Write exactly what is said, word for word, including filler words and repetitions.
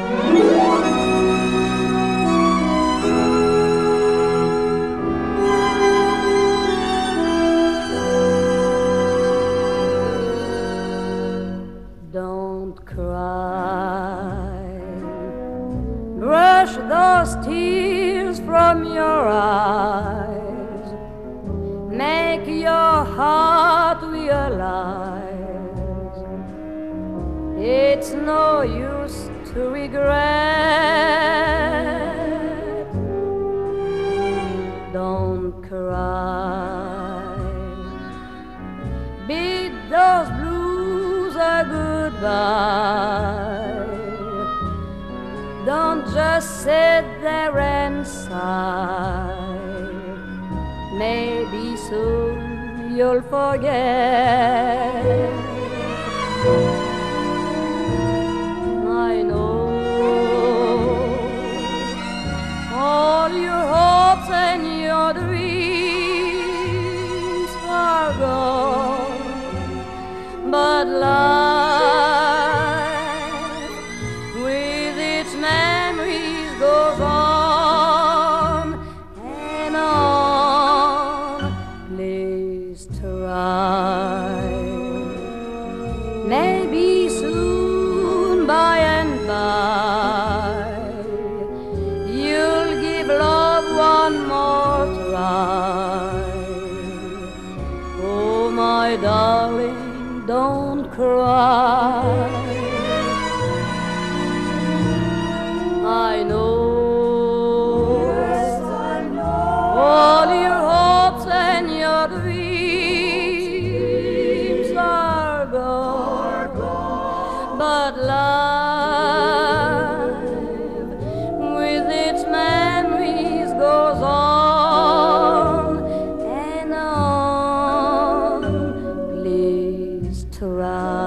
Don't cry. Brush those tears from your eyes. Make your heart realize it's no use to regret. Don't cry. Beat those blues a goodbye. Don't just sit there and sigh. Maybe soon you'll forget. I know all your hopes and your dreams are gone, but life with its memories goes on and on. Please try. Maybe soon by and by you'll give love one more try. Oh, my darling, don't cry. I know, yes, I know all your hopes and your dreams are gone, but life with its memories goes on and on. Please try.